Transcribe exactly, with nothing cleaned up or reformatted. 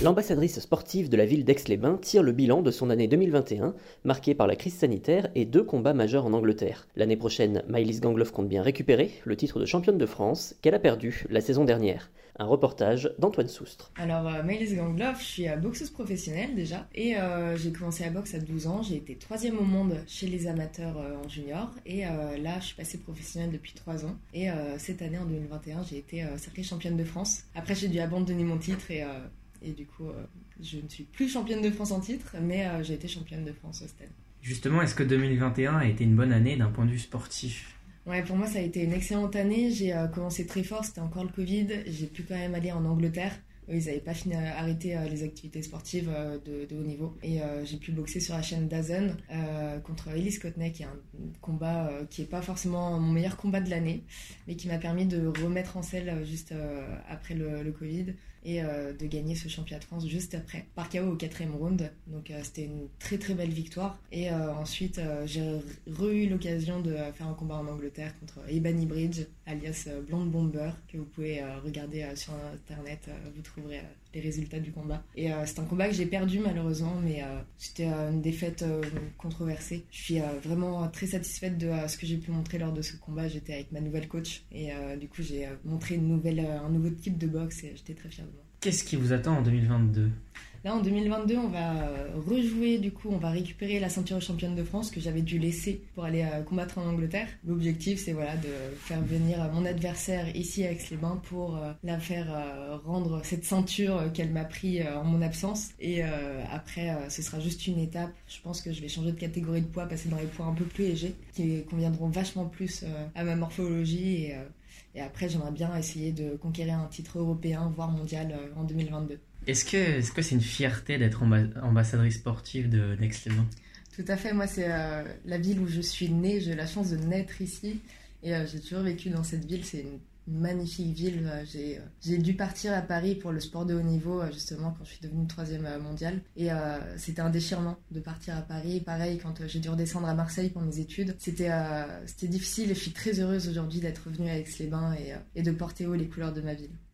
L'ambassadrice sportive de la ville d'Aix-les-Bains tire le bilan de son année deux mille vingt et un, marquée par la crise sanitaire et deux combats majeurs en Angleterre. L'année prochaine, Maëlys Gangloff compte bien récupérer le titre de championne de France qu'elle a perdu la saison dernière. Un reportage d'Antoine Soustre. Alors euh, Maëlys Gangloff, je suis euh, boxeuse professionnelle déjà et euh, j'ai commencé la boxe à douze ans, j'ai été troisième au monde chez les amateurs euh, en junior et euh, là je suis passée professionnelle depuis trois ans et euh, cette année en deux mille vingt et un j'ai été euh, sacrée championne de France. Après j'ai dû abandonner mon titre et, euh, et du coup euh, je ne suis plus championne de France en titre mais euh, j'ai été championne de France cette année. Justement, est-ce que deux mille vingt et un a été une bonne année d'un point de vue sportif ? Ouais, pour moi, ça a été une excellente année. J'ai euh, commencé très fort, c'était encore le Covid. J'ai pu quand même aller en Angleterre. Eux, ils n'avaient pas fini, arrêté euh, les activités sportives euh, de, de haut niveau. Et euh, j'ai pu boxer sur la chaîne DAZN euh, contre Elise Cottenay, qui est un combat euh, qui n'est pas forcément mon meilleur combat de l'année, mais qui m'a permis de remettre en selle euh, juste euh, après le, le Covid et euh, de gagner ce championnat de France juste après, par K O au quatrième round. Donc euh, c'était une très très belle victoire. Et euh, ensuite, euh, j'ai re-eu l'occasion de faire un combat en Angleterre contre Ebony Bridge, alias euh, Blonde Bomber, que vous pouvez euh, regarder euh, sur internet, euh, vous trouverez euh, les résultats du combat. Et euh, c'est un combat que j'ai perdu malheureusement, mais euh, c'était euh, une défaite euh, controversée. Je suis euh, vraiment très satisfaite de euh, ce que j'ai pu montrer lors de ce combat. J'étais avec ma nouvelle coach et euh, du coup j'ai euh, montré une nouvelle, euh, un nouveau type de boxe et j'étais très fière de moi. Qu'est-ce qui vous attend en deux mille vingt-deux ? Là, en deux mille vingt-deux, on va rejouer, du coup, on va récupérer la ceinture de championne de France que j'avais dû laisser pour aller combattre en Angleterre. L'objectif, c'est voilà, de faire venir mon adversaire ici à Aix-les-Bains pour la faire rendre cette ceinture qu'elle m'a pris en mon absence. Et euh, après, ce sera juste une étape. Je pense que je vais changer de catégorie de poids, passer dans les poids un peu plus légers, qui conviendront vachement plus à ma morphologie. Et, et après, j'aimerais bien essayer de conquérir un titre européen, voire mondial en deux mille vingt-deux. Est-ce que, est-ce que c'est une fierté d'être amba- ambassadrice sportive de d'Aix-les-Bains ? Tout à fait, moi c'est euh, la ville où je suis née, j'ai eu la chance de naître ici et euh, j'ai toujours vécu dans cette ville, c'est une magnifique ville. J'ai, euh, j'ai dû partir à Paris pour le sport de haut niveau euh, justement quand je suis devenue troisième euh, mondiale et euh, c'était un déchirement de partir à Paris. Pareil quand euh, j'ai dû redescendre à Marseille pour mes études, c'était, euh, c'était difficile et je suis très heureuse aujourd'hui d'être revenue à Aix-les-Bains et, euh, et de porter haut les couleurs de ma ville.